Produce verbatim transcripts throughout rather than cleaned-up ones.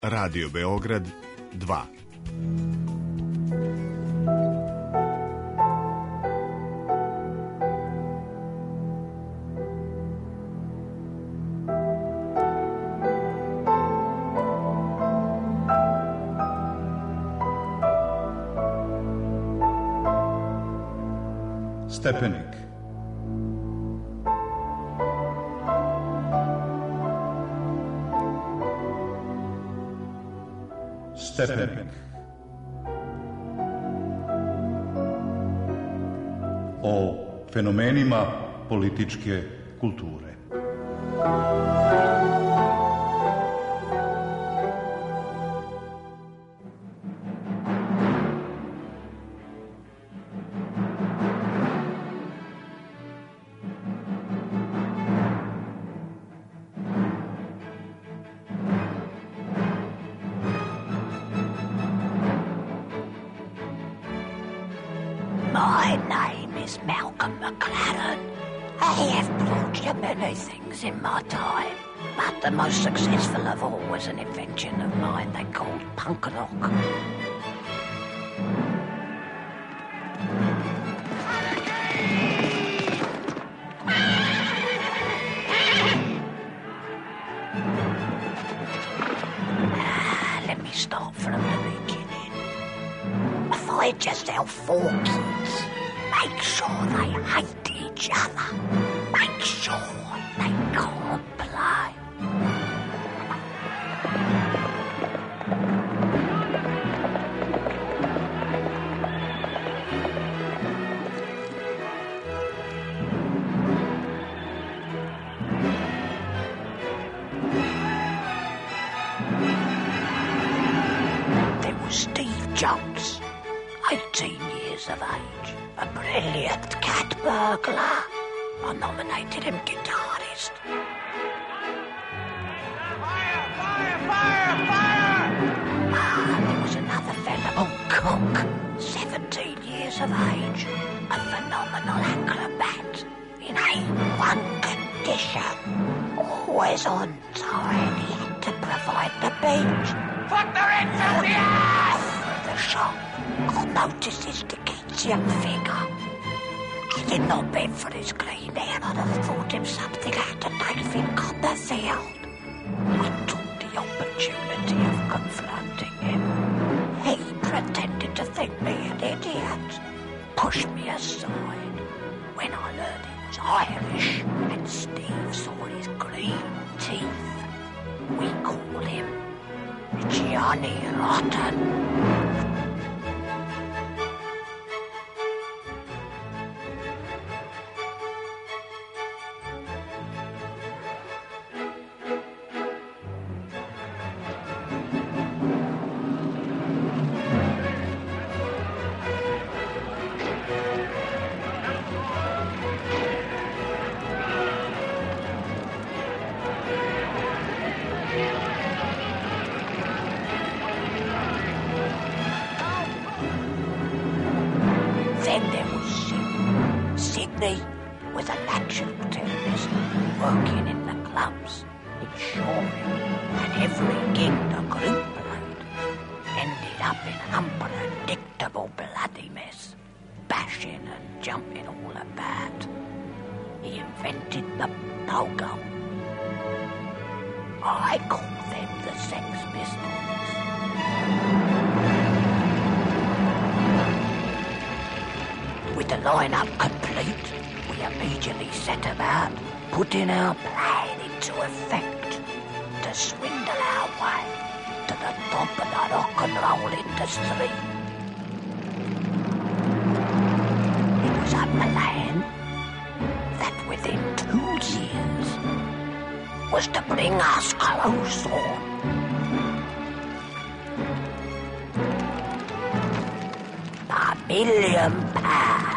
Radio Beograd dva. Stepenik. Stepenik. O fenomenima političke kulture. My name is Malcolm McLaren. I have brought you many things in my time, but the most successful of all was an invention of mine they called punk rock. Ah, let me start from the beginning. Find yourself four kids. Make sure they hate each other. Make sure they can't play. There was Steve Jones, eighteen years of age, a brilliant cat burglar. I nominated him guitarist. Fire! Fire! Fire! Fire! Ah, there was another fella, oh, Cook, seventeen years of age, a phenomenal acrobat in A one condition. Always on time, he had to provide the beach. Fuck the rich in the ass! The shop, I noticed his Dickensian figure. Had it not been for his clean hair, I'd have thought him something out of David Copperfield. I took the opportunity of confronting him. He pretended to think me an idiot, pushed me aside. When I learned he was Irish and Steve saw his green teeth, we call him Johnny Rotten. Then there was Sid. Sydney was a natural terrorist working in the clubs, ensuring that every gig the group played ended up in unpredictable bloody mess, bashing and jumping all about. He invented the pogo. I call them the Sex Pistols. With the line-up complete, we immediately set about putting our plan into effect to swindle our way to the top of the rock and roll industry. It was a plan that within two years was to bring us close on. A million pounds.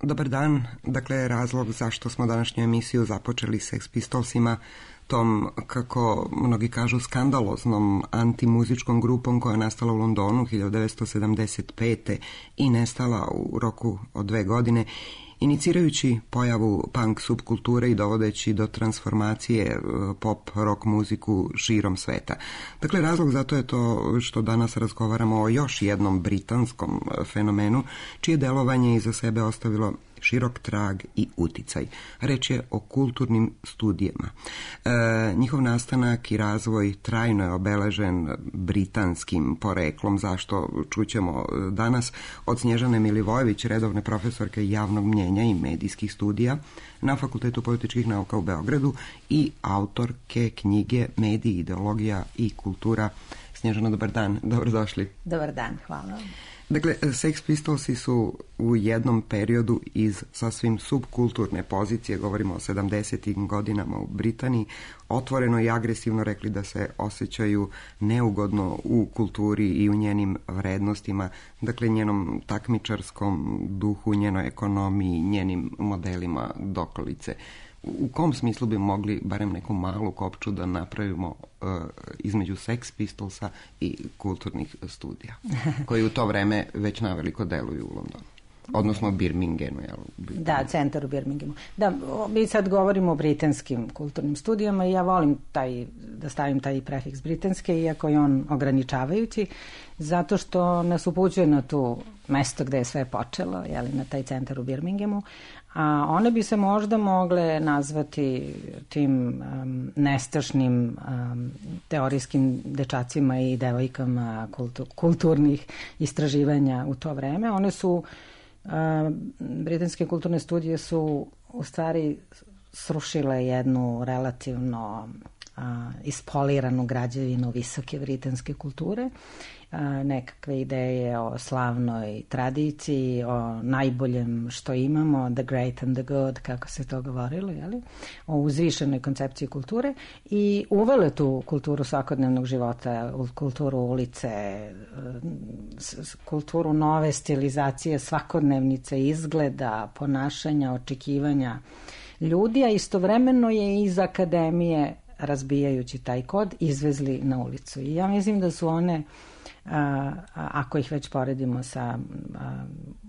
Dobar dan. Dakle, razlog zašto smo današnju emisiju započeli Sex Pistolsima, tom, kako mnogi kažu, skandaloznom antimuzičkom grupom koja je nastala u Londonu hiljadu devetsto sedamdeset pete i nestala u roku od dve godine, inicirajući pojavu punk subkulture i dovodeći do transformacije pop rock muziku širom sveta. Dakle, razlog za to je to što danas razgovaramo o još jednom britanskom fenomenu, čije delovanje iza sebe ostavilo širok trag i uticaj. Reč je o kulturnim studijama. E, njihov nastanak i razvoj trajno je obeležen britanskim poreklom, zašto čućemo danas od Snježane Milivojević, redovne profesorke javnog mnjenja i medijskih studija na Fakultetu političkih nauka u Beogradu i autorke knjige Mediji, ideologija i kultura. Snježana, dobar dan, dobrodošli. Dobar dan, hvala. Dakle, Sex Pistolsi su u jednom periodu iz sasvim subkulturne pozicije, govorimo o sedamdesetim godinama u Britaniji, otvoreno i agresivno rekli da se osjećaju neugodno u kulturi i u njenim vrednostima, dakle njenom takmičarskom duhu, njenoj ekonomiji, njenim modelima dokolice. U kom smislu bi mogli barem neku malu kopču da napravimo uh, između Sex Pistolsa i kulturnih studija, koji u to vreme već naveliko deluju u Londonu? Odnosno Birminghamu. Jel? Da, centar u Birminghamu. Da, mi sad govorimo o britanskim kulturnim studijama i ja volim taj, da stavim taj prefiks britanske, iako je on ograničavajući, zato što nas upućuje na tu mesto gde je sve počelo, jeli, na taj centar u Birminghamu, a one bi se možda mogle nazvati tim um, nestašnim um, teorijskim dečacima i devojkama kultu, kulturnih istraživanja u to vreme. One su, uh, britanske kulturne studije su u stvari srušile jednu relativno uh, ispoliranu građevinu visoke britanske kulture, nekakve ideje o slavnoj tradiciji, o najboljem što imamo, the great and the good, kako se to govorilo, jeli? O uzvišenoj koncepciji kulture i uvele tu kulturu svakodnevnog života, kulturu ulice, kulturu nove stilizacije, svakodnevnice, izgleda, ponašanja, očekivanja ljudi, a istovremeno je iz akademije, razbijajući taj kod, izvezli na ulicu. I ja mislim da su one, a, ako ih već poredimo sa a,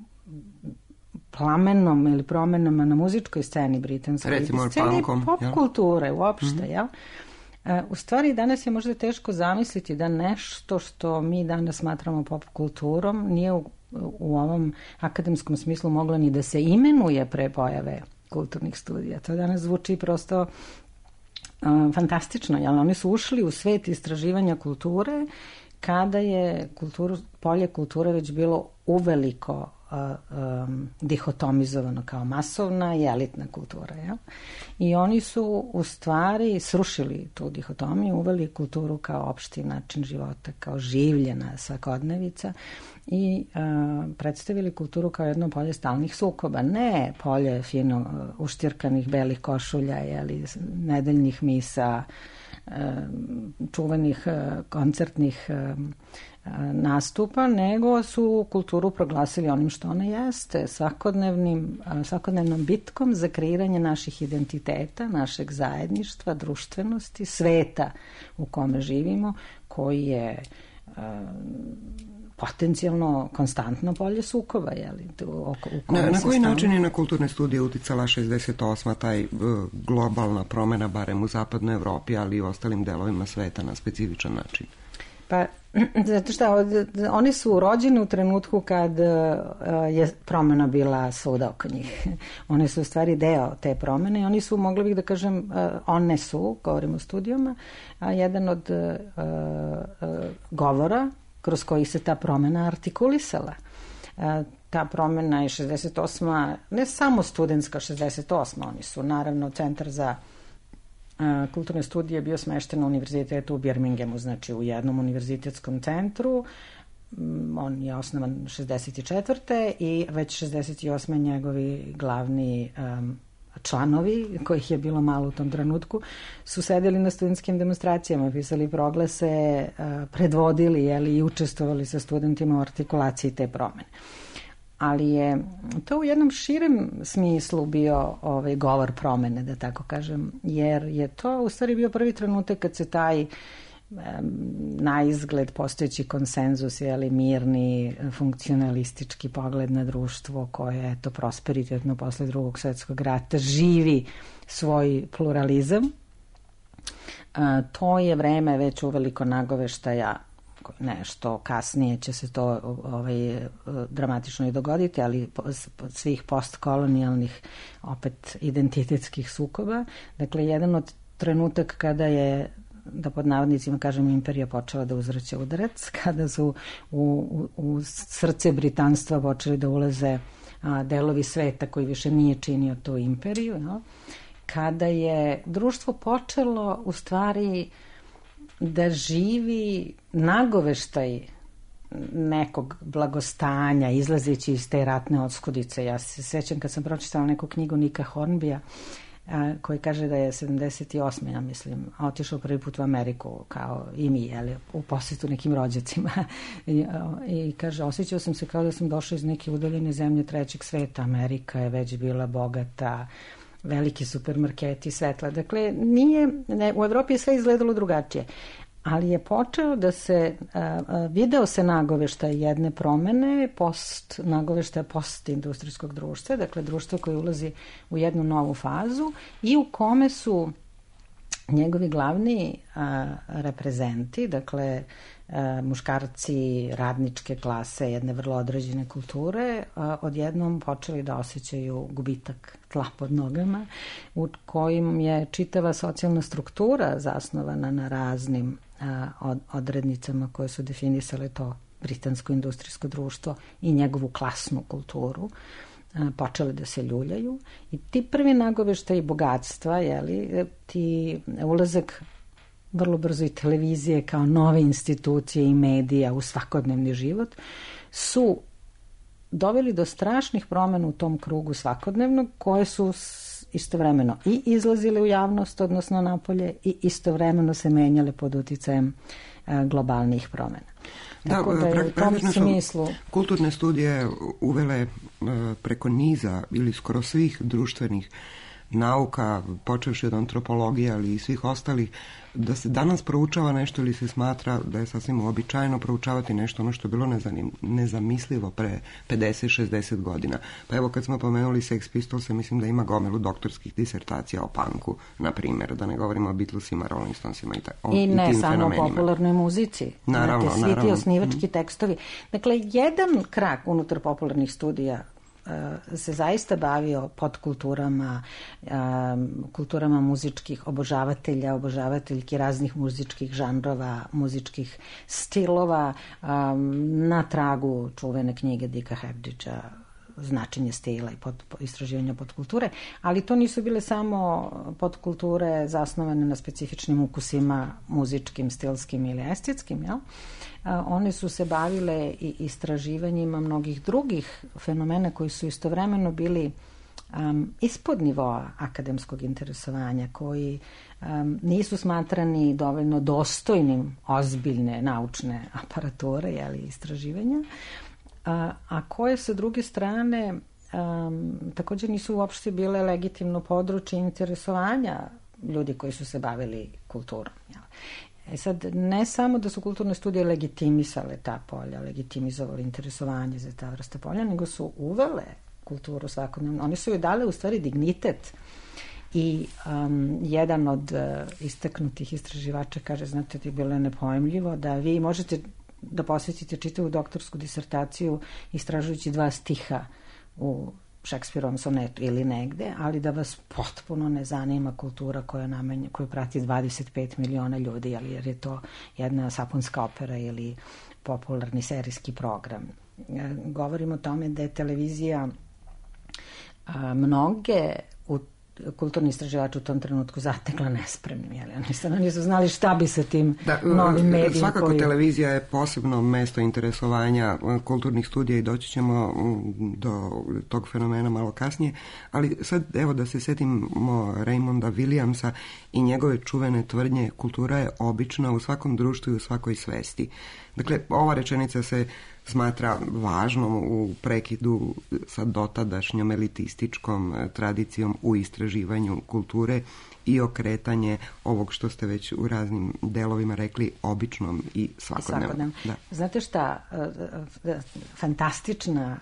plamenom ili promenama na muzičkoj sceni britanskoj, recimo sceni punkom, pop ja? kulture uopšte, mm-hmm. jel? A, u stvari danas je možda teško zamisliti da nešto što mi danas smatramo pop kulturom nije u, u ovom akademskom smislu moglo ni da se imenuje pre pojave kulturnih studija. To danas zvuči prosto Uh, fantastično, jel? Oni su ušli u svet istraživanja kulture kada je kulturu, polje kulture već bilo uveliko uh, um, dihotomizovano kao masovna i elitna kultura. Jel? I oni su u stvari srušili tu dihotomiju, uveli kulturu kao opšti način života, kao življena svakodnevica i uh, predstavili kulturu kao jedno polje stalnih sukoba, ne polje fino uh, uštirkanih belih košulja, jeli, nedeljnih misa, uh, čuvanih uh, koncertnih uh, uh, nastupa, nego su kulturu proglasili onim što ona jeste, svakodnevnim, uh, svakodnevnom bitkom za kreiranje naših identiteta, našeg zajedništva, društvenosti, sveta u kome živimo, koji je uh, potencijalno konstantno polje sukoba, jeli? U, u na, na koji način je na kulturne studije uticala šezdeset osma taj uh, globalna promena, barem u zapadnoj Evropi, ali i u ostalim delovima sveta na specifičan način? Pa, zato što oni su rođeni u trenutku kad uh, je promena bila svuda oko njih. One su u stvari deo te promene i oni su, mogli bih da kažem, uh, one su, govorimo o studijama, a jedan od uh, uh, govora kroz koji se ta promena artikulisala. E, ta promena je šezdeset osma, ne samo studentska šezdeset osma, oni su naravno centar za e, kulturne studije bio smešten na univerzitetu u Birminghamu, znači u jednom univerzitetskom centru. On je osnovan šezdeset četvrte i već šezdeset osme njegovi glavni um, članovi, kojih je bilo malo u tom trenutku, su sedeli na studentskim demonstracijama, pisali proglase, predvodili, jeli, i učestvovali sa studentima u artikulaciji te promene. ali je to u jednom širem smislu bio ovaj govor promene, da tako kažem, jer je to u stvari bio prvi trenutak kad se taj na izgled postojeći konsenzus, jeli, mirni, funkcionalistički pogled na društvo koje je to prosperitetno posle drugog svjetskog rata živi svoj pluralizam. A, to je vreme već uveliko nagoveštaja, nešto kasnije će se to ovaj, dramatično i dogoditi, ali svih postkolonijalnih opet identitetskih sukoba. Dakle, jedan od trenutak kada je, da pod navodnicima kažem, imperija počela da uzvraća udarac, kada su u, u, u srce britanstva počeli da ulaze a, delovi sveta koji više nije činio tu imperiju, no? Kada je društvo počelo u stvari da živi nagoveštaj nekog blagostanja, izlazeći iz te ratne odskudice. Ja se sećam kad sam pročitala neku knjigu Nika Hornbija, koji kaže da je sedamdeset osme ja mislim, otišao prvi put u Ameriku, kao i mi, jeli, u posjetu nekim rođacima. I, i kaže, osjećao sam se kao da sam došao iz neke udaljene zemlje trećeg sveta. Amerika je već bila bogata, veliki supermarketi, svetla. Dakle, nije, ne, u Evropi je sve izgledalo drugačije. Ali je počeo da se, a, a, video se nagoveštaj jedne promene, post, nagoveštaja postindustrijskog društva, dakle društvo koje ulazi u jednu novu fazu i u kome su njegovi glavni a, reprezenti, dakle a, muškarci radničke klase, jedne vrlo određene kulture, a, odjednom počeli da osjećaju gubitak tla pod nogama, u kojim je čitava socijalna struktura zasnovana na raznim a, od, odrednicama koje su definisale to britansko industrijsko društvo i njegovu klasnu kulturu, počele da se ljuljaju i ti prvi nagoveštaji bogatstva, jeli, ti ulazak vrlo brzo i televizije kao nove institucije i medija u svakodnevni život su doveli do strašnih promena u tom krugu svakodnevnog, koje su istovremeno i izlazile u javnost, odnosno napolje, i istovremeno se menjale pod uticajem globalnih promena. Da, Tako da je u tom smislu kulturne studije uvele preko niza ili skoro svih društvenih nauka, počevši od antropologije, ali i svih ostalih, da se danas proučava nešto ili se smatra da je sasvim uobičajeno proučavati nešto ono što je bilo nezanim, nezamislivo pre pedeset šezdeset godina. Pa evo, kad smo pomenuli Sex Pistols, mislim da ima gomilu doktorskih disertacija o punku, na primjer, da ne govorimo o Beatlesima, Rolling Stonesima i, ta, o, i, i ne tim samo fenomenima. Popularnoj muzici. Naravno, Znate, svi naravno. ti osnivački tekstovi. Dakle, jedan krak unutar popularnih studija se zaista bavio podkulturama, kulturama muzičkih obožavatelja, obožavateljki raznih muzičkih žanrova, muzičkih stilova, na tragu čuvene knjige Dicka Hadridgea Značenje stila i pod, istraživanja podkulture, ali to nisu bile samo podkulture zasnovane na specifičnim ukusima muzičkim, stilskim ili estetskim, jel? One su se bavile i istraživanjima mnogih drugih fenomena koji su istovremeno bili um, ispod nivoa akademskog interesovanja, koji um, nisu smatrani dovoljno dostojnim ozbiljne naučne aparature, jeli, istraživanja, a, a koje sa druge strane um, također nisu uopšte bile legitimno područje interesovanja ljudi koji su se bavili kulturom, jel? E sad, ne samo da su kulturne studije legitimisale ta polja, legitimizovali interesovanje za ta vrsta polja, nego su uvele kulturu svakodnevno. Oni su joj dale u stvari dignitet. I um, jedan od uh, istaknutih istraživača kaže, znate, ti bilo je nepojmljivo da vi možete da posvetite čitavu doktorsku disertaciju istražujući dva stiha u Šekspirovom sonetu ili negde, ali da vas potpuno ne zanima kultura koja namenja, koju prati dvadeset pet miliona ljudi, jer je to jedna sapunska opera ili popularni serijski program. Govorim o tome da je televizija a, mnoge u kulturni istraživač u tom trenutku zatekla nespremnim, jel? Oni nisu znali šta bi sa tim da, novim medijima. Svakako koji... televizija je posebno mesto interesovanja kulturnih studija i doći ćemo do tog fenomena malo kasnije, ali sad evo da se setimo Raymonda Williamsa i njegove čuvene tvrdnje: kultura je obična u svakom društvu i u svakoj svesti. Dakle, ova rečenica se smatra važnom u prekidu sa dotadašnjom elitističkom tradicijom u istraživanju kulture i okretanje ovog što ste već u raznim delovima rekli, običnom i svakodnevnom. Da. Znate šta, fantastična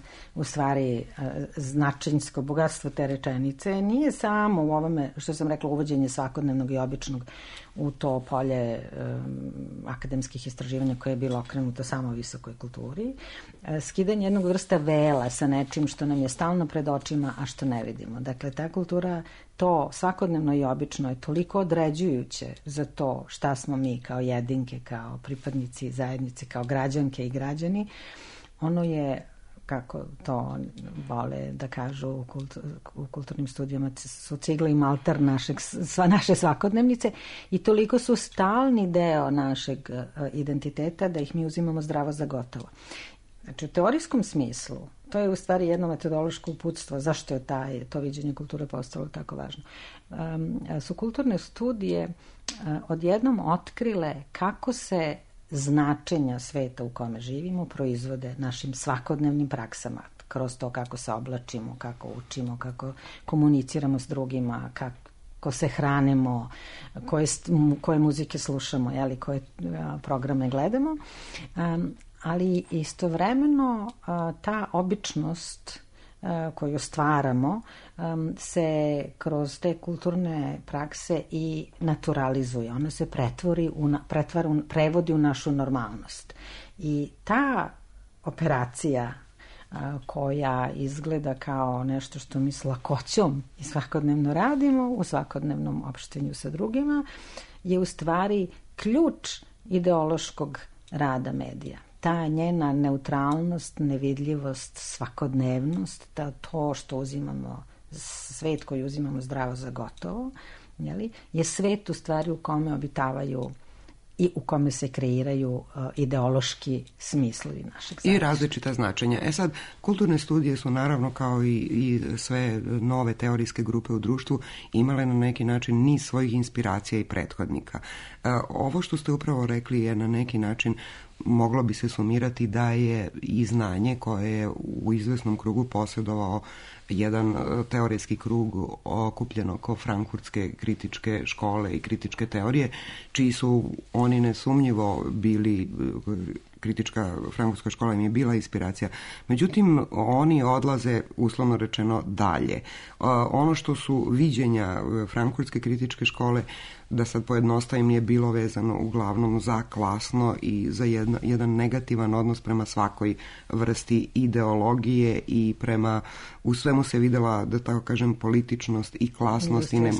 u stvari značajnsko bogatstvo te rečenice nije samo u ovome, što sam rekla, uvođenje svakodnevnog i običnog u to polje um, akademskih istraživanja koje je bilo okrenuto samo visokoj kulturi, skidanje jednog vrsta vela sa nečim što nam je stalno pred očima, a što ne vidimo. Dakle, ta kultura, to svakodnevno i obično je toliko određujuće za to šta smo mi kao jedinke, kao pripadnici zajednice, kao građanke i građani. Ono je, kako to vole da kažu u, kultur, u kulturnim studijama, su cigla i malter našeg, sva naše svakodnevnice i toliko su stalni deo našeg identiteta da ih mi uzimamo zdravo za gotovo. Znači, u teorijskom smislu, to je u stvari jedno metodološko uputstvo, zašto je taj, to viđenje kulture postalo tako važno. Um, su kulturne studije uh, odjednom otkrile kako se značenja sveta u kome živimo proizvode našim svakodnevnim praksama, kroz to kako se oblačimo, kako učimo, kako komuniciramo s drugima, kako se hranimo, koje, koje muzike slušamo, jeli, koje a, programe gledamo. Um, ali istovremeno a, ta običnost a, koju stvaramo um, se kroz te kulturne prakse i naturalizuje. Ona se pretvori u, pretvara, prevodi u našu normalnost. I ta operacija a, koja izgleda kao nešto što mi s lakoćom i svakodnevno radimo u svakodnevnom opštenju sa drugima je u stvari ključ ideološkog rada medija. Ta njena neutralnost, nevidljivost, svakodnevnost, ta, to što uzimamo, svet koji uzimamo zdravo za gotovo, jeli, je svet u stvari u kome obitavaju i u kome se kreiraju uh, ideološki smislovi našeg zajedništva. I različita značenja. E sad, kulturne studije su naravno kao i, i sve nove teorijske grupe u društvu imale na neki način niz svojih inspiracija i prethodnika. Uh, ovo što ste upravo rekli je na neki način moglo bi se sumirati da je i znanje koje je u izvesnom krugu posjedovao jedan teorijski krug okupljen oko frankfurtske kritičke škole i kritičke teorije, čiji su oni nesumnjivo bili, kritička frankfurtska škola im je bila inspiracija. Međutim, oni odlaze, uslovno rečeno, dalje. Ono što su viđenja frankfurtske kritičke škole, da sad pojednostavim, je bilo vezano uglavnom za klasno i za jedna, jedan negativan odnos prema svakoj vrsti ideologije i prema, u svemu se videla, da tako kažem, političnost i klasnost i, ne,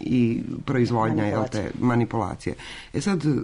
i proizvodnja, jel te, manipulacije. E sad, e,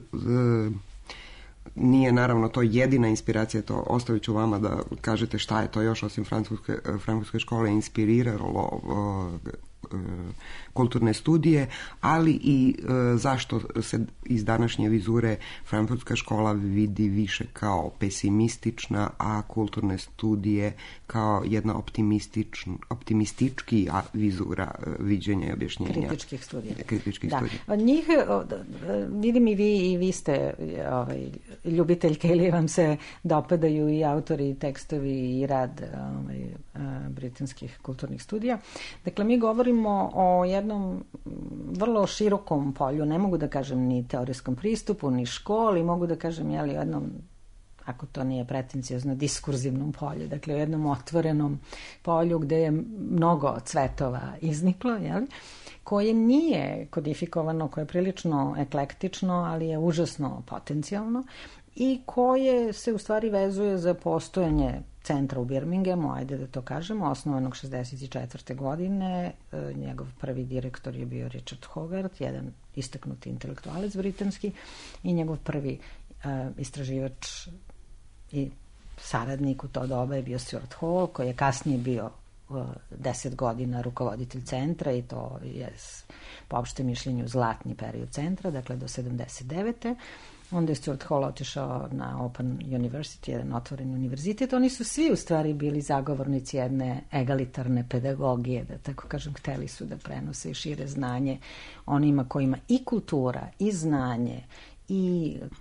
nije naravno to jedina inspiracija, to ostavit ću vama da kažete šta je to još osim francuske, francuske škole inspiriralo e, kulturne studije, ali i e, zašto se iz današnje vizure frankfurtska škola vidi više kao pesimistična, a kulturne studije kao jedna optimističn, optimistički a vizura viđenja i objašnjenja. Kritičkih studija. Kritičkih da. studija. Njih, vidim i vi i vi ste ovaj, ljubiteljke ili vam se dopadaju i autori, i tekstovi i rad ovaj, britanskih kulturnih studija. Dakle, mi govorimo o jednom vrlo širokom polju, ne mogu da kažem ni teorijskom pristupu, ni školi, mogu da kažem jeli, o jednom, ako to nije pretenciozno, diskurzivnom polju, dakle o jednom otvorenom polju gde je mnogo cvetova izniklo, jeli, koje nije kodifikovano, koje je prilično eklektično, ali je užasno potencijalno i koje se u stvari vezuje za postojanje centra u Birminghamu, ajde da to kažemo, osnovanog šezdeset četvrte godine. Njegov prvi direktor je bio Richard Hogarth, jedan istaknuti intelektualac britanski, i njegov prvi uh, istraživač i saradnik u to doba je bio Stuart Hall, koji je kasnije bio uh, deset godina rukovoditelj centra i to je po opštem mišljenju zlatni period centra, dakle do sedamdeset devete Onda je Stuart Hall otišao na Open University, jedan otvoreni univerzitet. Oni su svi u stvari bili zagovornici jedne egalitarne pedagogije, da tako kažem, hteli su da prenose i šire znanje onima kojima i kultura, i znanje, i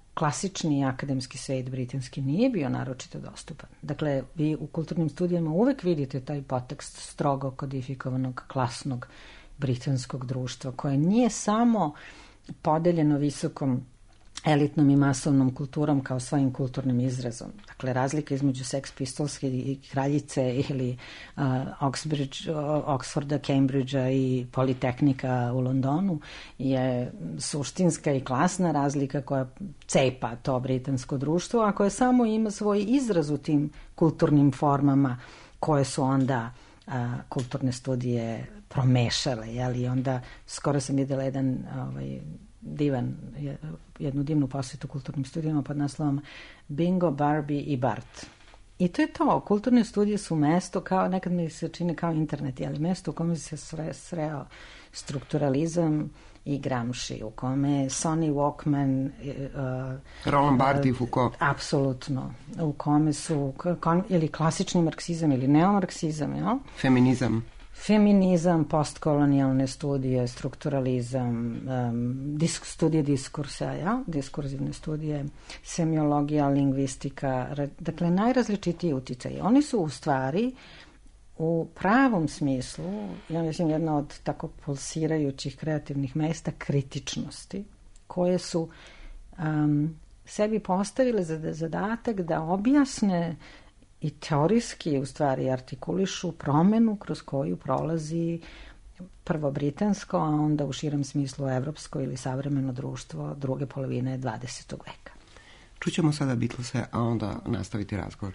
klasični akademski svet britanski nije bio naročito dostupan. Dakle, vi u kulturnim studijama uvek vidite taj potekst strogo kodifikovanog klasnog britanskog društva, koje nije samo podeljeno visokom elitnom i masovnom kulturom kao svojim kulturnim izrazom. Dakle, razlika između Sex Pistols i Kraljice ili uh, Oxbridge, Oxforda, Cambridgea i Politehnika u Londonu je suštinska i klasna razlika koja cepa to britansko društvo, a koje samo ima svoj izraz u tim kulturnim formama koje su onda uh, kulturne studije promešale. Jeli? Onda skoro sam videla jedan ovaj, divan, jednu divnu posvetu kulturnim studijama pod naslovom Bingo, Barbie i Bart. I to je to. Kulturne studije su mesto, kao, nekad mi se čini kao internet, ali mesto u kome se sre, sreo strukturalizam i Gramsci, u kome Sony Walkman, uh, Roland Barthes i Foucault. Apsolutno. U kome su kon, ili klasični marksizam ili neomarksizam, jel? Feminizam. Feminizam, postkolonijalne studije, strukturalizam, um, disk, studije diskursa, ja? Diskurzivne studije, semiologija, lingvistika, dakle najrazličitiji uticaji. Oni su u stvari u pravom smislu, ja mislim, jedna od tako pulsirajućih kreativnih mesta kritičnosti, koje su um, sebi postavile za zadatak da objasne i teorijski u stvari artikulišu promenu kroz koju prolazi prvo britansko, a onda u širem smislu evropsko ili savremeno društvo druge polovine dvadesetog veka. Čućemo sada Beatlese, a onda nastaviti razgovor.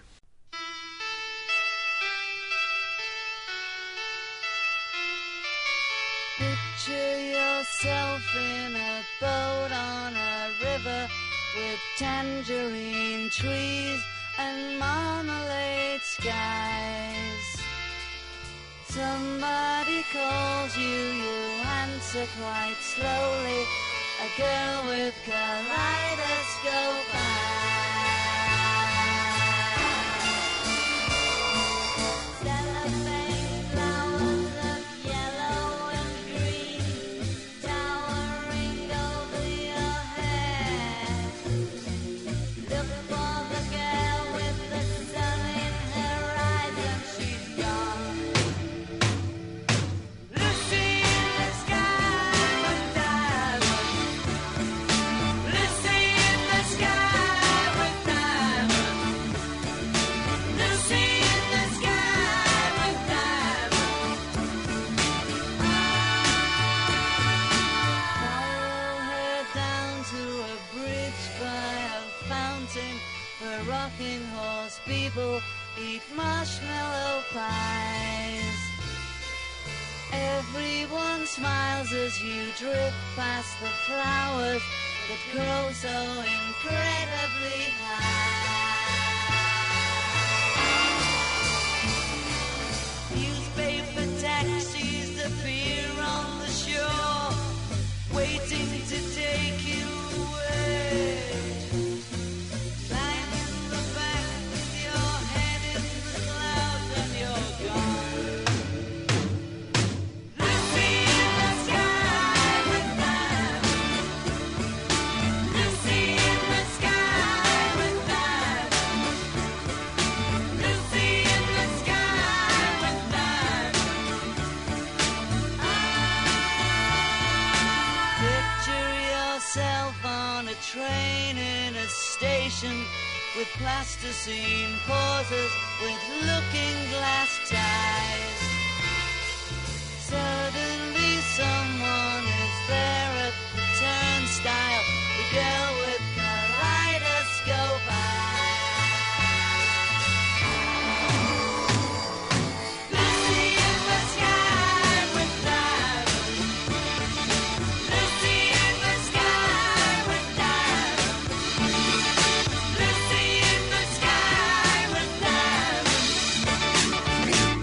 Picture yourself in a boat on a river with tangerine trees and marmalade skies. Somebody calls you, you answer quite slowly. A girl with kaleidoscope eyes. Cellophane flowers of yellow and green towering over your head. Look for the girl with the sun in her eyes and she's gone. Lucy in the sky with diamonds. Lucy in the sky with diamonds. Lucy in the sky with diamonds. Follow her down to a bridge by a fountain where rocking horse people eat marshmallow pies. Everyone smiles as you drift past the flowers that grow so incredibly high. Newspaper taxis appear on the shore, waiting to take you away. Climb in the back with your head in the clouds and you're gone. Lucy in the sky with diamonds. Lucy in the sky with diamonds. Lucy in the sky with diamonds. Picture yourself on a train in a station with plasticine pauses with looking glass ties. Suddenly someone is there at the turnstile, the girl with kaleidoscope eyes. Lucy in the sky with diamonds. Lucy in the sky with diamonds. Lucy in the sky with diamonds.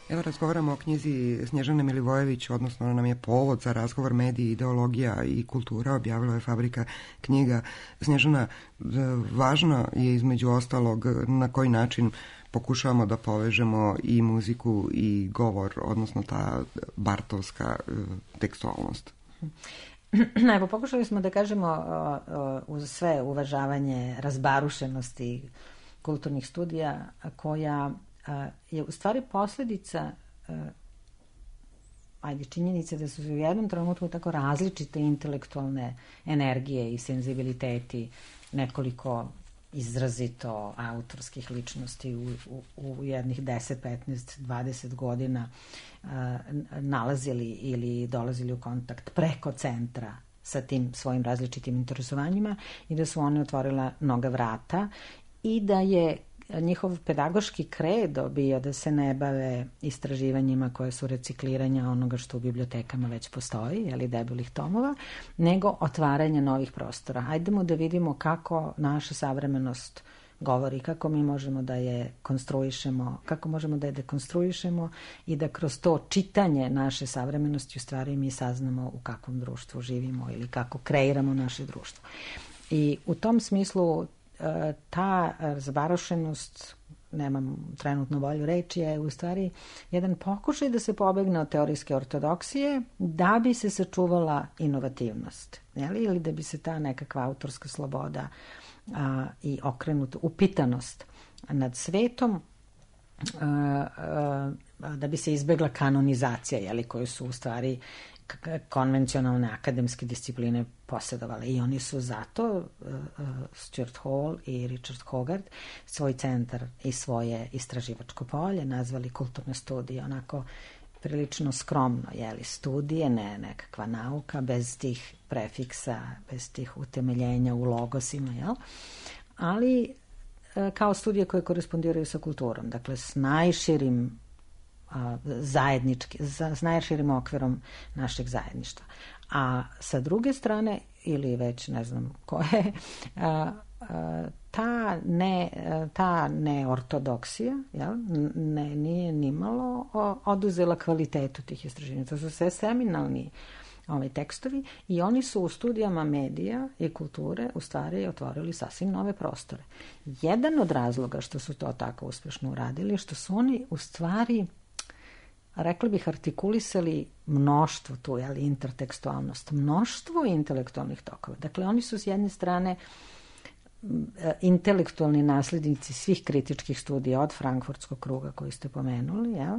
Evo razgovaramo o knjizi Snježane Milivojević, odnosno ona nam je povod za razgovor Mediji, ideologija i kultura, objavila je Fabrika knjiga. Snježana, važno je između ostalog na koji način pokušavamo da povežemo i muziku i govor, odnosno ta bartovska tekstualnost. Evo, pokušali smo da kažemo uz sve uvažavanje razbarušenosti kulturnih studija koja je u stvari posljedica ajde činjenice da su u jednom trenutku tako različite intelektualne energije i senzibiliteti nekoliko izrazito autorskih ličnosti u, u, u jednih deset, petnaest, dvadeset godina uh, nalazili ili dolazili u kontakt preko centra sa tim svojim različitim interesovanjima i da su one otvorila mnoga vrata i da je njihov pedagoški kredo bio da se ne bave istraživanjima koje su recikliranja onoga što u bibliotekama već postoji, jeli debelih tomova, nego otvaranje novih prostora. Hajdemo da vidimo kako naša savremenost govori, kako mi možemo da je konstruišemo, kako možemo da je dekonstruišemo i da kroz to čitanje naše savremenosti u stvari mi saznamo u kakvom društvu živimo ili kako kreiramo naše društvo. I u tom smislu ta razbarušenost, nemam trenutno bolju reč, je u stvari jedan pokušaj da se pobegne od teorijske ortodoksije da bi se sačuvala inovativnost, jeli? Ili da bi se ta nekakva autorska sloboda a, i okrenut upitanost nad svetom a, a, da bi se izbegla kanonizacija, jeli, koju su u stvari konvencionalne akademske discipline posjedovale i oni su zato uh, Stuart Hall i Richard Hogarth svoj centar i svoje istraživačko polje nazvali kulturne studije, onako prilično skromno, jeli, studije, ne nekakva nauka bez tih prefiksa, bez tih utemeljenja u logosima, jel? Ali uh, kao studije koje korespondiraju sa kulturom, dakle s najširim zajednički, s najširim okvirom našeg zajedništva. A sa druge strane, ili već ne znam koje, ta ne, ta neortodoksija, jel, ne, nije nimalo oduzela kvalitetu tih istraživanja. To su sve seminalni ovaj, tekstovi i oni su u studijama medija i kulture u stvari otvorili sasvim nove prostore. Jedan od razloga što su to tako uspješno uradili, što su oni u stvari, rekla bih, artikulisali mnoštvo tu, jel, intertekstualnost, mnoštvo intelektualnih tokova. Dakle, oni su s jedne strane intelektualni nasljednici svih kritičkih studija od Frankfurtskog kruga koji ste pomenuli, jel?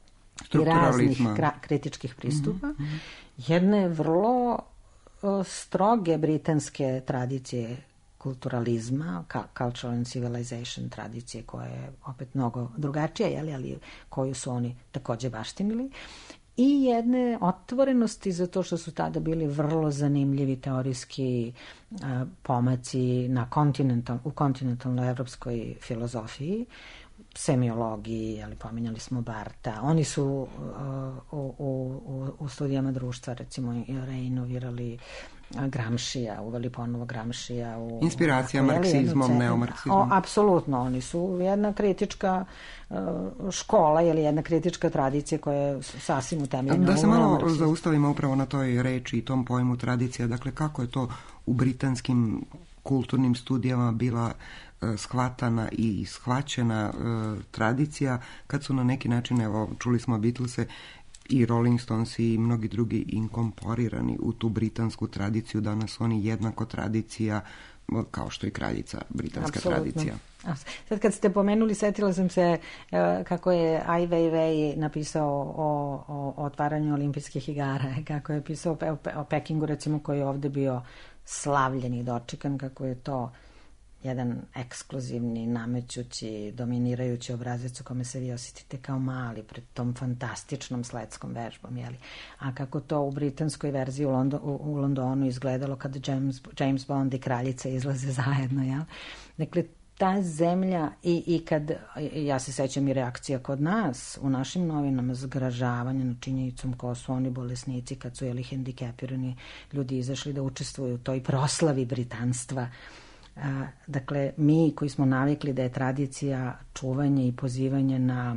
I raznih kra- kritičkih pristupa. Mm-hmm. Jedne vrlo uh, stroge britanske tradicije kulturalizma, cultural and civilization tradicije koja je opet mnogo drugačija, jeli, ali koju su oni također baštinili, i jedne otvorenosti za to što su tada bili vrlo zanimljivi teorijski uh, pomaci na kontinental, u kontinentalnoj evropskoj filozofiji, semiologiji, ali pominjali smo Barta. Oni su uh, u, u, u studijama društva recimo reinovirali Gramšija, uveli ponovo Gramšija u inspiracija marksizmom, neomarksizmom. Apsolutno, oni su jedna kritička uh, škola ili jedna kritička tradicija koja je sasvim utemeljena. Da se malo zaustavimo upravo na toj reči i tom pojmu tradicija. Dakle, kako je to u britanskim kulturnim studijama bila uh, shvatana i shvaćena uh, tradicija kad su na neki način, evo, čuli smo Beatlese i Rolling Stones i mnogi drugi inkorporirani u tu britansku tradiciju, danas oni jednako tradicija kao što i kraljica britanska Absolutno. Tradicija. Sad kad ste pomenuli, setila sam se uh, kako je Ai Weiwei napisao o, o, o otvaranju olimpijskih igara, kako je pisao o, o Pekingu recimo, koji je ovdje bio slavljen i dočekan, kako je to jedan ekskluzivni, namećući, dominirajući obrazac u kome se vi osjetite kao mali pred tom fantastičnom sledskom vežbom, jeli? A kako to u britanskoj verziji u, Londo, u, u Londonu izgledalo kad James, James Bond i kraljica izlaze zajedno, jel? Dakle, ta zemlja i, i kad, ja se sećam i reakcija kod nas, u našim novinama, zgražavanje na činjenicom ko su oni bolesnici kad su, jeli, hendikepirani ljudi izašli da učestvuju u toj proslavi britanstva. Dakle, mi koji smo navikli da je tradicija čuvanje i pozivanje na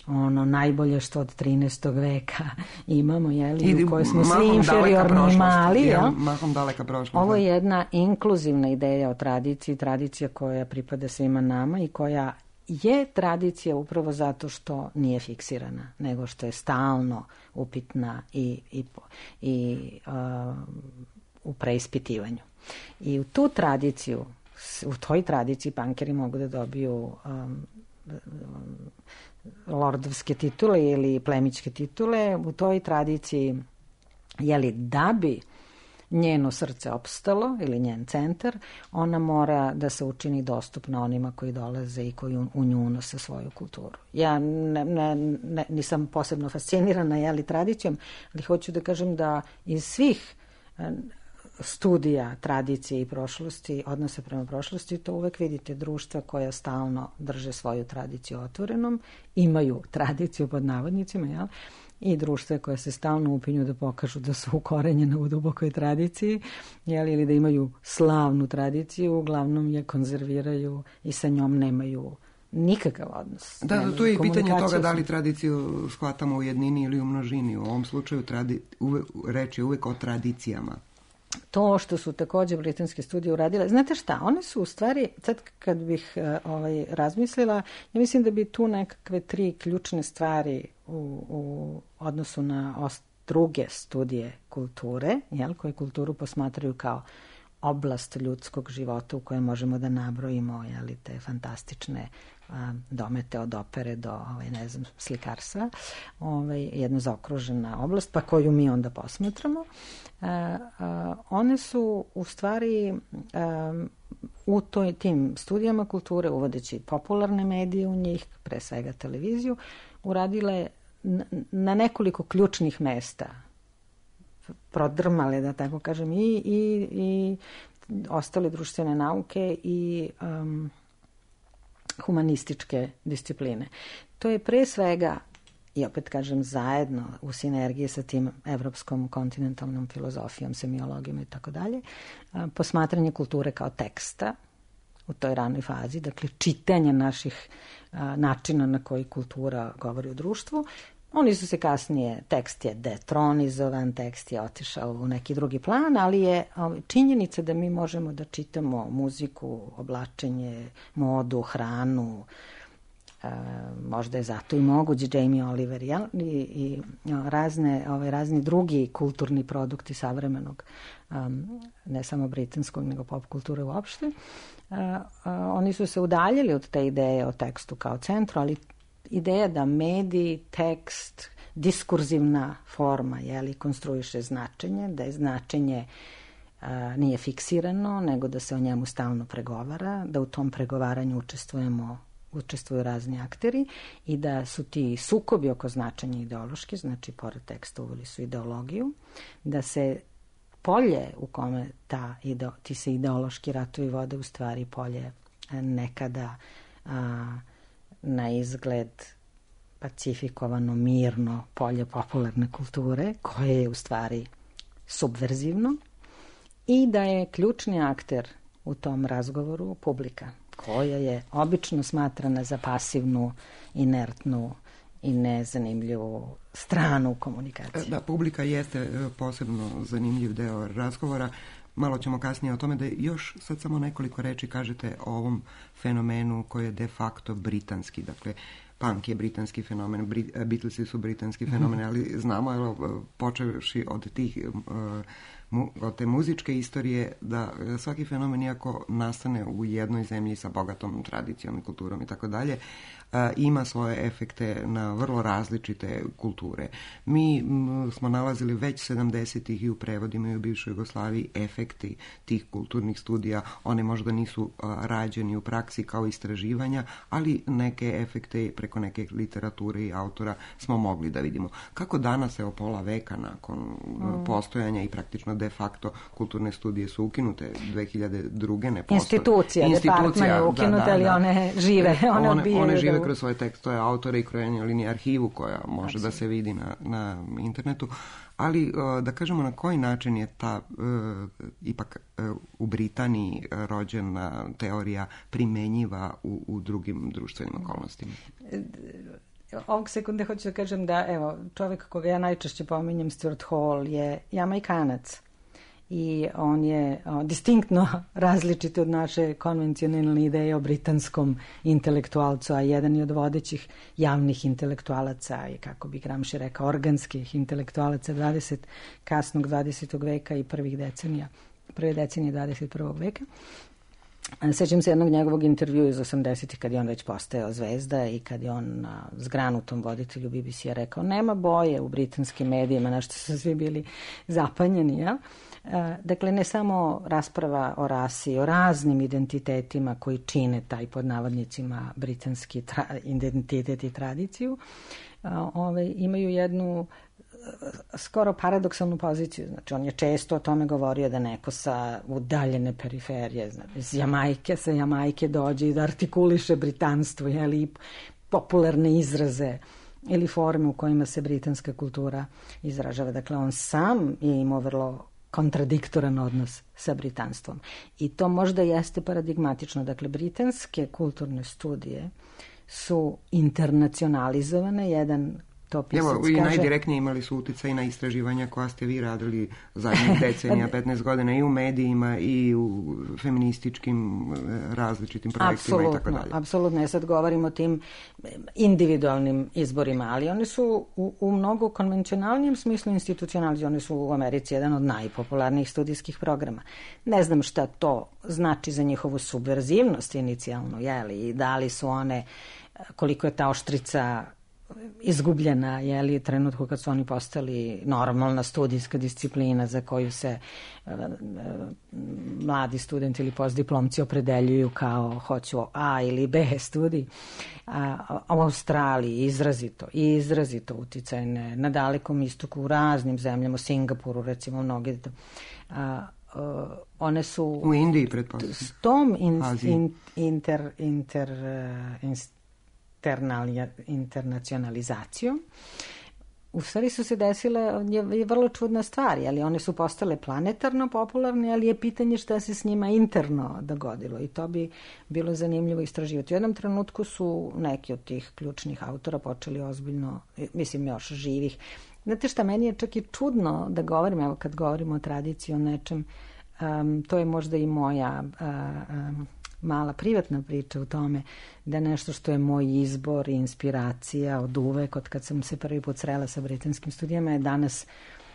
ono najbolje što od trinaestog veka imamo, jeli, u kojoj smo svi inferiorni mali. Jel? Mahom daleka prošlost. Ovo je jedna inkluzivna ideja o tradiciji, tradicija koja pripada svima nama i koja je tradicija upravo zato što nije fiksirana, nego što je stalno upitna i, i, i uh, u preispitivanju. I u tu tradiciju, u toj tradiciji pankeri mogu da dobiju um, lordovske titule ili plemićke titule. U toj tradiciji, jeli, da bi njeno srce opstalo ili njen centar, ona mora da se učini dostupna onima koji dolaze i koji u nju unose svoju kulturu. Ja ne, ne, ne, nisam posebno fascinirana, jeli, tradicijom, ali hoću da kažem da iz svih studija tradicije i prošlosti, odnose prema prošlosti, to uvek vidite društva koja stalno drže svoju tradiciju otvorenom, imaju tradiciju pod navodnicima, jel? I društva koje se stalno upinju da pokažu da su ukorenjene u dubokoj tradiciji, jel? Ili da imaju slavnu tradiciju, uglavnom je konzerviraju i sa njom nemaju nikakav odnos. Da, da, tu je i pitanje toga da li tradiciju shvatamo u jednini ili u množini. U ovom slučaju tradi, uve, reč je uvek o tradicijama. To što su takođe britanske studije uradile, znate šta, one su u stvari, sad kad bih ovaj, razmislila, ja mislim da bi tu nekakve tri ključne stvari u, u odnosu na ost, druge studije kulture, jel, koje kulturu posmatraju kao oblast ljudskog života u kojoj možemo da nabrojimo, jeli, te fantastične a, domete od opere do, ovaj, ne znam, slikarstva, ovaj, jedna zaokružena oblast, pa koju mi onda posmatramo. A, a, one su u stvari a, u toj, tim studijama kulture, uvodeći popularne medije u njih, pre svega televiziju, uradile na, na nekoliko ključnih mesta, prodrmale, da tako kažem, i, i, i ostale društvene nauke i um, humanističke discipline. To je pre svega, i opet kažem zajedno u sinergiji sa tim evropskom kontinentalnom filozofijom, semiologijom i tako dalje, posmatranje kulture kao teksta u toj ranoj fazi, dakle čitanje naših a, načina na koji kultura govori o društvu. Oni su se kasnije, tekst je detronizovan, tekst je otišao u neki drugi plan, ali je činjenica da mi možemo da čitamo muziku, oblačenje, modu, hranu, e, možda je zato i moguć Jamie Oliver, jel? I, i razne, ove, razni drugi kulturni produkti savremenog, um, ne samo britanskog, nego pop kulture uopšte. Uh, uh, oni su se udaljili od te ideje o tekstu kao centru, ali ideja da medij, tekst, diskurzivna forma, jeli, konstruiše značenje, da je značenje a, nije fiksirano, nego da se o njemu stalno pregovara, da u tom pregovaranju učestvujemo, učestvuju razni akteri i da su ti sukobi oko značenja ideološki, znači pored teksta uveli su ideologiju, da se polje u kome ta ide, ti se ideološki ratovi vode u stvari polje nekada a, na izgled pacifikovano, mirno polje popularne kulture, koje je u stvari subverzivno, i da je ključni akter u tom razgovoru publika, koja je obično smatrana za pasivnu, inertnu i nezanimljivu stranu komunikacije. Da, publika jeste posebno zanimljiv deo razgovora. Malo ćemo kasnije o tome, da još sad samo nekoliko reči kažete o ovom fenomenu koji je de facto britanski. Dakle, punk je britanski fenomen, Beatlesi su britanski fenomen, ali znamo, evo, počevši od tih od te muzičke istorije, da svaki fenomen, iako nastane u jednoj zemlji sa bogatom tradicijom i kulturom i tako dalje, ima svoje efekte na vrlo različite kulture. Mi m, smo nalazili već sedamdesetih i u prevodima i u bivšoj Jugoslaviji efekti tih kulturnih studija. One možda nisu a, rađeni u praksi kao istraživanja, ali neke efekte preko neke literature i autora smo mogli da vidimo. Kako danas, evo, pola veka nakon mm. postojanja i praktično de facto kulturne studije su ukinute, dve hiljade druge ne postoje. Institucija, departman je ukinute, da, da, ali one žive, one odbijaju. One žive kroz svoje tekstove, autore i krojenje linije arhivu koja može Absolutno. Da se vidi na, na internetu. Ali da kažemo na koji način je ta uh, ipak uh, u Britaniji rođena teorija primenjiva u, u drugim društvenim okolnostima? ovog sekunde hoću da kažem da, evo, čovjek koga ja najčešće pominjem, Stuart Hall, je Jamaikanac. I on je o, distinktno različit od naše konvencionalne ideje o britanskom intelektualcu, a jedan je od vodećih javnih intelektualaca i, kako bi Gramsci rekao, organskih intelektualaca dvadeset kasnog dvadesetog veka i prvih decenija, prve decenije dvadeset prvog veka. Sećam se jednog njegovog intervjua iz osamdesetih kad je on već postajao zvezda i kad je on na zgranutom voditelju B B C-a rekao nema boje u britanskim medijima, na što su svi bili zapanjeni, jel? Dakle, ne samo rasprava o rasi, o raznim identitetima koji čine taj, pod navodnicima, britanski tra- identitet i tradiciju, ove, imaju jednu skoro paradoksalnu poziciju. Znači, on je često o tome govorio da neko sa udaljene periferije, znači, iz Jamajke, sa Jamajke dođe i da artikuliše britanstvo, jeli, popularne izraze ili forme u kojima se britanska kultura izražava. Dakle, on sam je imao vrlo kontradiktoran odnos sa britanstvom. I to možda jeste paradigmatično. Dakle, britanske kulturne studije su internacionalizovane, jedan to pisac Evo, kaže... i najdirektnije imali su uticaj na istraživanja koja ste vi radili zadnjih decenija, petnaest godina, i u medijima i u feminističkim različitim projektima i tako dalje. Apsolutno, ja sad govorim o tim individualnim izborima, ali oni su u, u mnogo konvencionalnijem smislu institucionalizovani. Oni su u Americi jedan od najpopularnijih studijskih programa. Ne znam šta to znači za njihovu subverzivnost inicijalno, jeli, i da li su one, koliko je ta oštrica izgubljena, je li, trenutku kad su oni postali normalna studijska disciplina za koju se uh, uh, mladi studenti ili postdiplomci opredeljuju kao hoću A ili B studij. A u Australiji izrazito, izrazito uticajne, na Dalekom istoku, u raznim zemljama, u Singapuru recimo mnogi. A, uh, one su u Indiji, pretpostavljam. S tom in, in, inter, inter, uh, inst, internacionalizacijom. U stvari su se desile, je vrlo čudna stvar, ali one su postale planetarno popularne, ali je pitanje šta se s njima interno dogodilo i to bi bilo zanimljivo istraživati. U jednom trenutku su neki od tih ključnih autora počeli ozbiljno, mislim još živih. Znate šta, meni je čak i čudno da govorim, evo kad govorimo o tradiciji, o nečem, um, to je možda i moja uh, um, mala privatna priča u tome da nešto što je moj izbor i inspiracija od uvek, od kad sam se prvi put srela sa britanskim studijama, je danas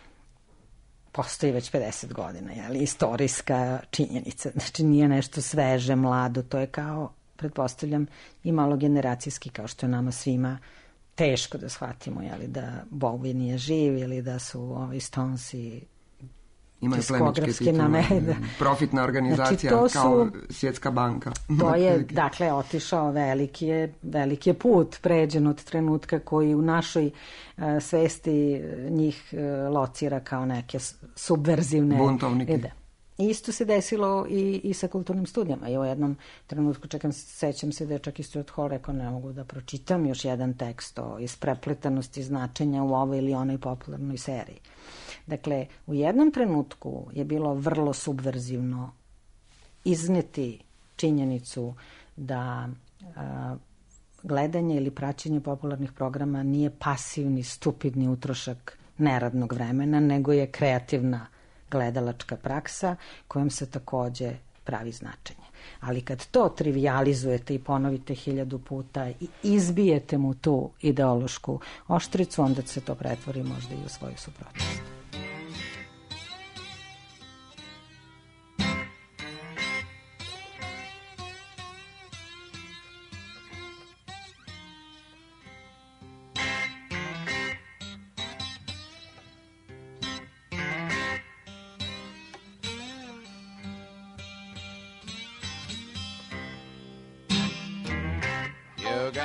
postoji već pedeset godina, jeli, istorijska činjenica. Znači nije nešto sveže, mlado, to je kao, pretpostavljam, i malo generacijski, kao što je nama svima teško da shvatimo, jeli, da Bowie nije živ ili da su ovi Stonesi imaju plemičke titule, profitna organizacija, znači, su, kao Svjetska banka. To je, dakle, otišao veliki je, veliki je put pređen od trenutka koji u našoj uh, svesti njih uh, locira kao neke subverzivne buntovnike. Da. Isto se desilo i, i sa kulturnim studijama. I u jednom trenutku, čekam, sećam se da je čak i Stuart Hall rekao, ne mogu da pročitam još jedan tekst o isprepletanosti značenja u ovoj ili onoj popularnoj seriji. Dakle, u jednom trenutku je bilo vrlo subverzivno izneti činjenicu da a, gledanje ili praćenje popularnih programa nije pasivni, stupidni utrošak neradnog vremena, nego je kreativna gledalačka praksa kojom se takođe pravi značenje. Ali kad to trivijalizujete i ponovite hiljadu puta i izbijete mu tu ideološku oštricu, onda se to pretvori možda i u svoju suprotnost.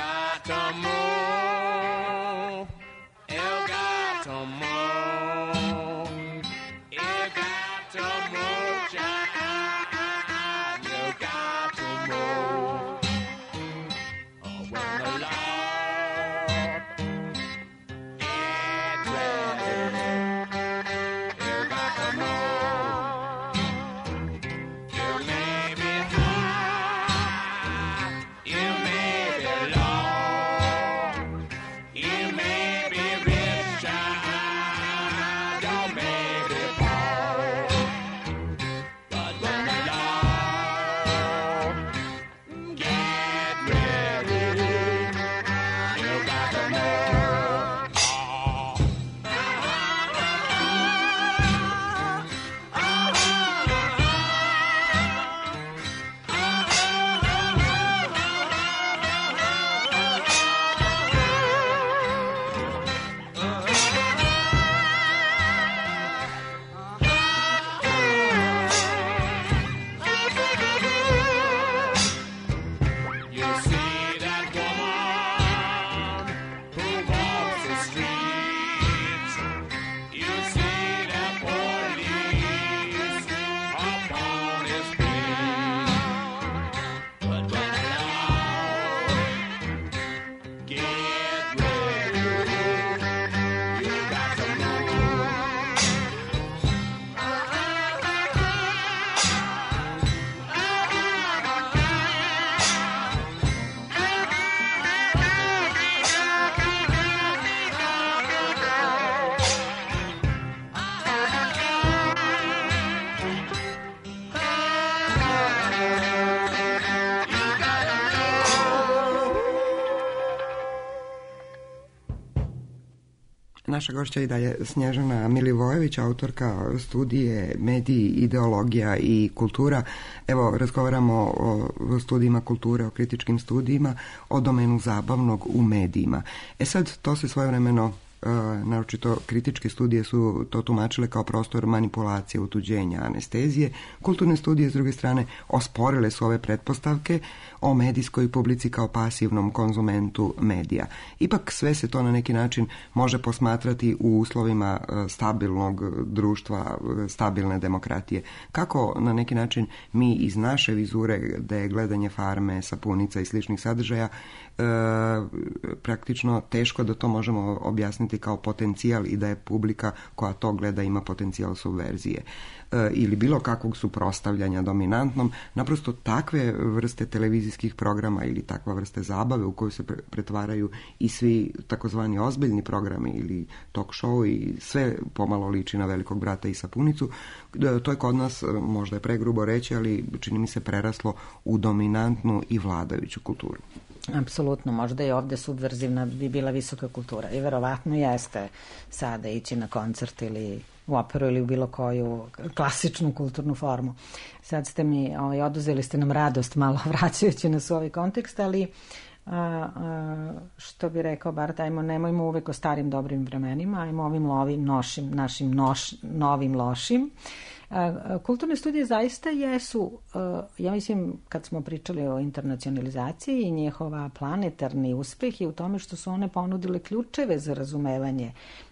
You got to move, you got to move. Naša gošća i dalje Snježana Milivojević, autorka studije Mediji, ideologija i kultura. Evo, razgovaramo o studijima kulture, o kritičkim studijima, o domenu zabavnog u medijima. E sad, to se svojevremeno, naročito kritičke studije su to tumačile kao prostor manipulacije, utuđenja, anestezije. Kulturne studije, s druge strane, osporile su ove pretpostavke o medijskoj publici kao pasivnom konzumentu medija. Ipak sve se to na neki način može posmatrati u uslovima stabilnog društva, stabilne demokratije. Kako na neki način mi iz naše vizure, da je gledanje Farme, Sapunica i sličnih sadržaja, e, praktično teško da to možemo objasniti kao potencijal i da je publika koja to gleda ima potencijal subverzije e, ili bilo kakvog suprotstavljanja dominantnom. Naprosto takve vrste televizijskih programa ili takva vrste zabave u koju se pretvaraju i svi takozvani ozbiljni programi ili talk show i sve pomalo liči na Velikog brata i Sapunicu, to je kod nas, možda je pregrubo reći, ali čini mi se preraslo u dominantnu i vladajuću kulturu. Apsolutno, možda je ovde subverzivna bi bila visoka kultura i verovatno jeste sada ići na koncert ili u operu ili u bilo koju klasičnu kulturnu formu. Sad ste mi, ovaj, oduzeli ste nam radost malo vraćajući nas u ovaj kontekst, ali a, a, što bi rekao Bart, ajmo, nemojmo uvek o starim dobrim vremenima, ajmo ovim lovim nošim, našim noš, novim lošim. Kulturne studije zaista jesu, ja mislim, kad smo pričali o internacionalizaciji i njihova planetarni uspeh je u tome što su one ponudile ključeve za razumevanje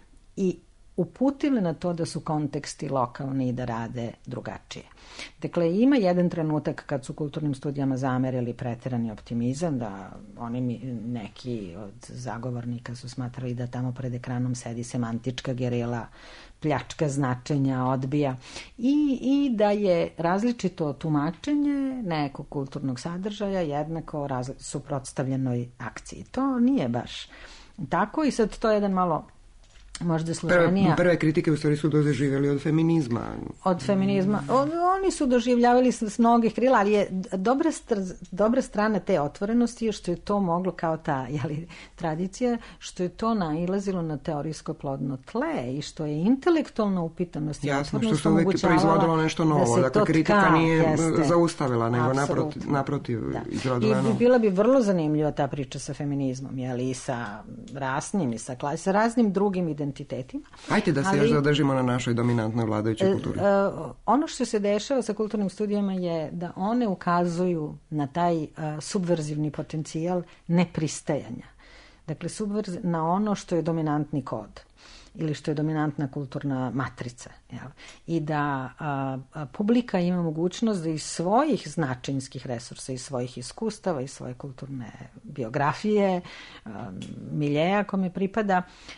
i uputili na to da su konteksti lokalni i da rade drugačije. Dakle, ima jedan trenutak kad su kulturnim studijama zamerili preterani optimizam, da oni mi, neki od zagovornika su smatrali da tamo pred ekranom sedi semantička gerila, pljačka značenja, odbija i, i da je različito tumačenje nekog kulturnog sadržaja jednako razli- suprotstavljenoj akciji. To nije baš tako i sad to je jedan malo možda složenija. Prve, prve kritike u stvari su doživjeli od feminizma. Od feminizma. O, oni su doživljavali s, s mnogih krila, ali je dobra, str, dobra strana te otvorenosti je što je to moglo kao ta jeli, tradicija, što je to nailazilo na teorijsko plodno tle i što je intelektualna upitanost i jasno, otvorenost što se uvijek proizvodilo nešto novo. Da dakle, kritika tka, nije jeste, zaustavila, nego naprotiv, naprotiv izrodila novo. I bila bi vrlo zanimljiva ta priča sa feminizmom, jeli, i sa rasnim, i sa, sa raznim drugim identitetima. Ajde da se ali, još zadržimo na našoj dominantnoj vladajućoj kulturi. Uh, uh, ono što se dešava sa kulturnim studijama je da one ukazuju na taj uh, subverzivni potencijal nepristajanja. Dakle, subverz, na ono što je dominantni kod ili što je dominantna kulturna matrica. Jel? I da a, a, publika ima mogućnost da iz svojih značinskih resursa, iz svojih iskustava, iz svoje kulturne biografije, a, miljeja kome pripada,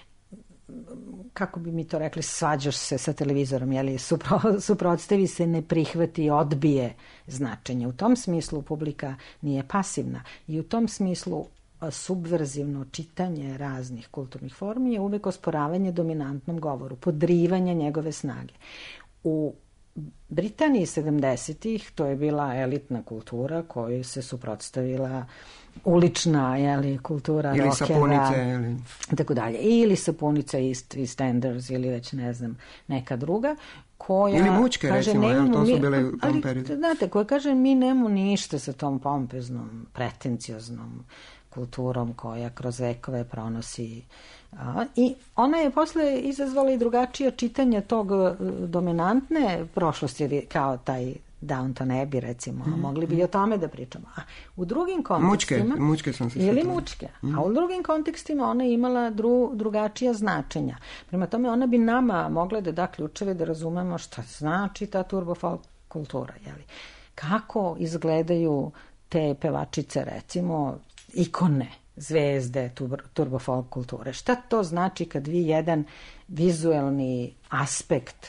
kako bi mi to rekli, svađaš se sa televizorom, jeli, supro, suprotstavi se, ne prihvati, odbije značenje. U tom smislu publika nije pasivna i u tom smislu subverzivno čitanje raznih kulturnih formi je uvek osporavanje dominantnom govoru, podrivanje njegove snage. U Britaniji sedamdesetih to je bila elitna kultura koju se suprotstavila ulična, jeli, kultura ili rockera, sapunice ili tako dalje, ili sapunice i Eastenders ili već ne znam neka druga koja ili mučke kaže, recimo, jel, to su bile u tom periodu. Znate, koja kaže mi nemamo ništa sa tom pompeznom, pretencioznom kulturom koja kroz vekove pronosi. A, i ona je posle izazvala i drugačije čitanje tog dominantne prošlosti, kao taj Downton Abbey, recimo. Mm-hmm. Mogli bi i o tome da pričamo. A u drugim kontekstima... Mučke, mučke sam se ili svetila. mučke. Mm-hmm. A u drugim kontekstima ona je imala dru, drugačija značenja. Prema tome, ona bi nama mogla da da ključeve da razumemo šta znači ta turbofolk kultura. Jeli? Kako izgledaju te pevačice, recimo, ikone, zvezde turbofolk kulture. Šta to znači kad vi jedan vizuelni aspekt,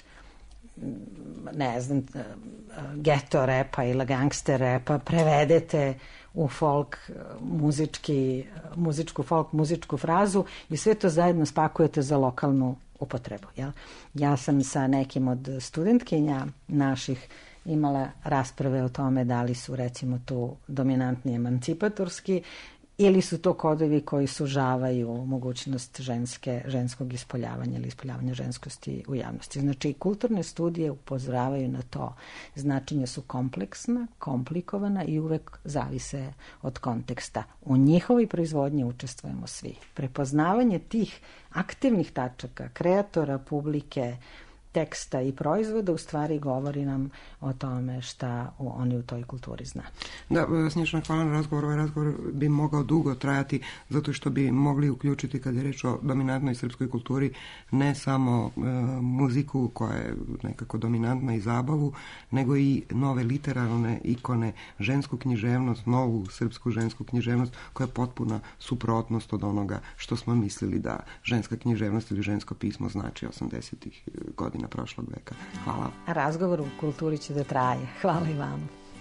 ne znam, geto repa ili gangster repa prevedete u folk muzički, muzičku folk muzičku frazu i sve to zajedno spakujete za lokalnu upotrebu. Jel? Ja sam sa nekim od studentkinja naših imala rasprave o tome da li su recimo tu dominantni emancipatorski ili su to kodovi koji sužavaju mogućnost ženske, ženskog ispoljavanja ili ispoljavanja ženskosti u javnosti. Znači, kulturne studije upozoravaju na to. Značenja su kompleksna, komplikovana i uvek zavise od konteksta. U njihovoj proizvodnji učestvujemo svi. Prepoznavanje tih aktivnih tačaka, kreatora, publike, teksta i proizvoda u stvari govori nam o tome šta oni u toj kulturi znači. Da, Snježana, hvala na razgovor. Ovaj razgovor bi mogao dugo trajati zato što bi mogli uključiti, kad je reč o dominantnoj srpskoj kulturi, ne samo e, muziku koja je nekako dominantna i zabavu, nego i nove literarne ikone, žensku književnost, novu srpsku žensku književnost koja je potpuna suprotnost od onoga što smo mislili da ženska književnost ili žensko pismo znači osamdesetih godina prošlog veka. Hvala. A razgovor u kulturi će da traje. Hvala i vama.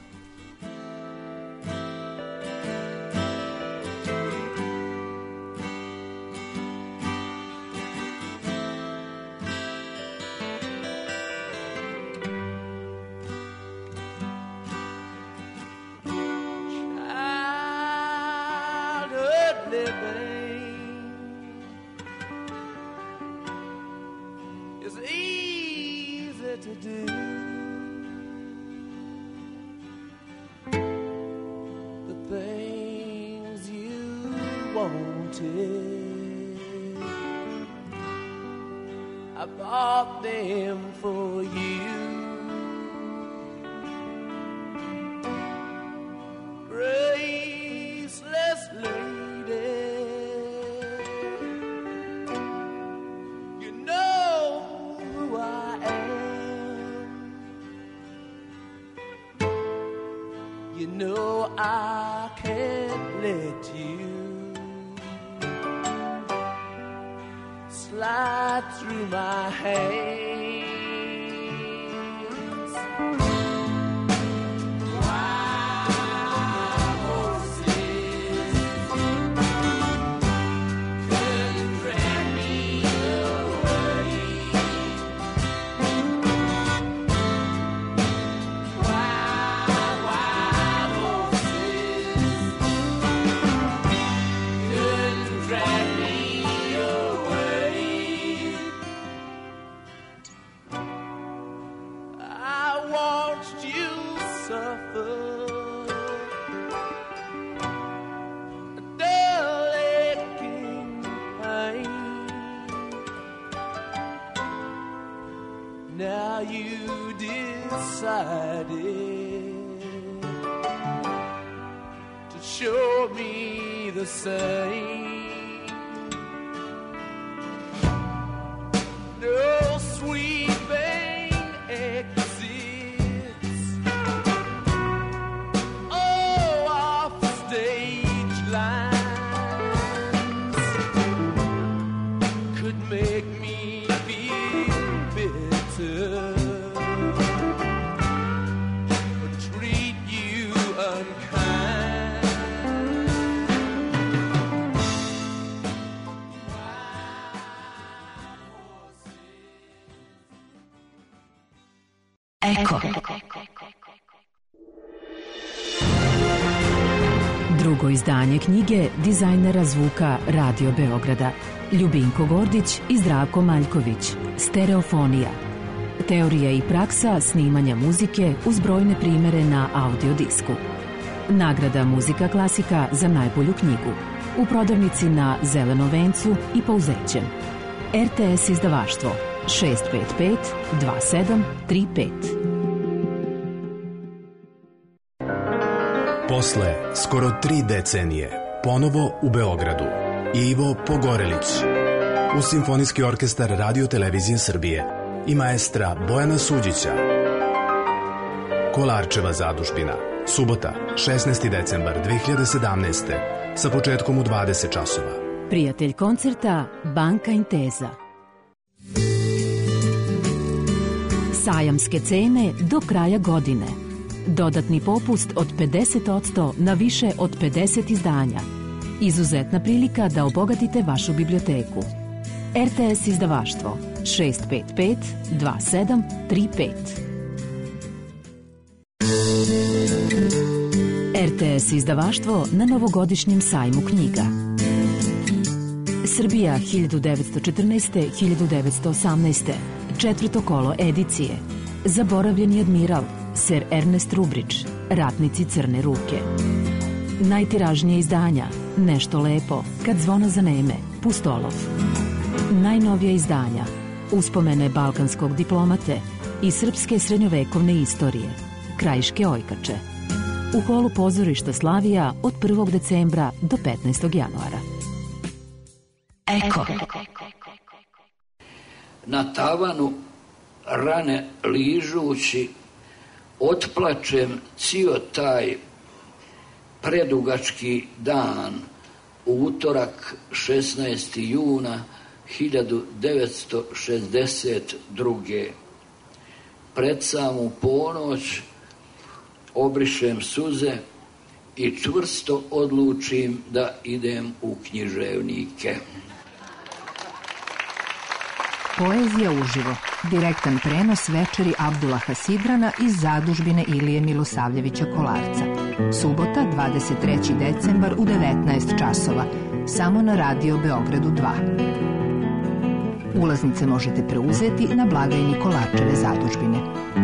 Eko. Drugo izdanje knjige dizajnera zvuka Radio Beograda Ljubinko Gordić i Zdravko Maljković. Stereofonija. Teorija i praksa snimanja muzike uz brojne primere na audio disku. Nagrada Muzika klasika za najbolju knjigu. U prodavnici na Zelenom vencu i Pouzećem. R T S izdavaštvo šest pet pet dva sedam tri pet. Posle skoro tri decenije, ponovo u Beogradu, Ivo Pogorelić, uz Simfonijski orkestar Radio Televizije Srbije i maestra Bojana Suđića. Kolarčeva zadužbina, subota, šesnaesti decembar dve hiljade sedamnaeste. sa početkom u dvadeset časova. Prijatelj koncerta Banka Intesa. Sajamske cene do kraja godine. Dodatni popust od pedeset posto na više od pedeset izdanja. Izuzetna prilika da obogatite vašu biblioteku. R T S izdavaštvo šest pet pet dva sedam tri pet. R R T S izdavaštvo na novogodišnjem sajmu knjiga. Srbija hiljadu devetsto četrnaeste do hiljadu devetsto osamnaeste. Četvrto kolo edicije. Zaboravljeni admiral, Ser Ernest Rubrić, Ratnici crne ruke. Najtiražnije izdanja, Nešto lepo, Kad zvona zaneme, Pustolov. Najnovija izdanja, Uspomene balkanskog diplomate i srpske srednjovekovne istorije, Krajiške ojkače. U holu pozorišta Slavija od prvog decembra do petnaestog januara. Eko. Na tavanu rane ližući otplačem cio taj predugački dan, utorak šesnaestog juna hiljadu devetsto šezdeset druge. Pred samu ponoć obrišem suze i čvrsto odlučim da idem u književnike. Poezija uživo. Direktan prenos večeri Abdulaha Sidrana iz zadužbine Ilije Milosavljevića Kolarca. Subota, dvadeset treći decembar u devetnaest časova. Samo na Radio Beogradu dva. Ulaznice možete preuzeti na blagajni Kolarčeve zadužbine.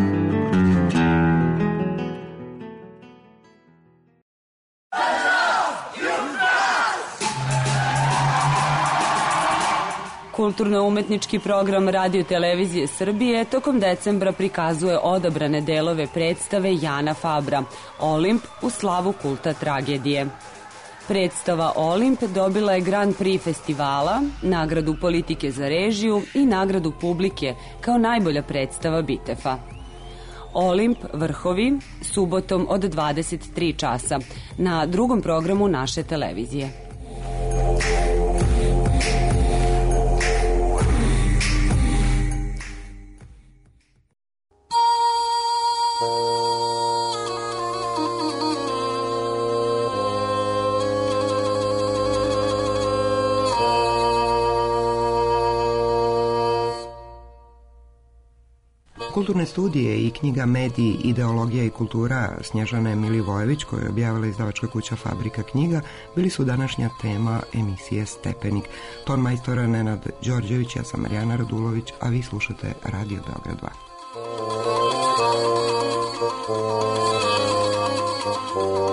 Kulturno-umetnički program Radio Televizije Srbije tokom decembra prikazuje odabrane delove predstave Jana Fabra Olimp u slavu kulta tragedije. Predstava Olimp dobila je Grand Prix festivala, nagradu politike za režiju i nagradu publike kao najbolja predstava Bitefa. Olimp vrhovi subotom od dvadeset tri časa na drugom programu naše televizije. Kulturne studije i knjiga Mediji, ideologija i kultura Snježane Milivojević, koju je objavila izdavačka kuća Fabrika knjiga, bili su današnja tema emisije Stepenik. Ton majstora Nenad Đorđević, ja sam Marijana Radulović, a vi slušate Radio Beograd dva.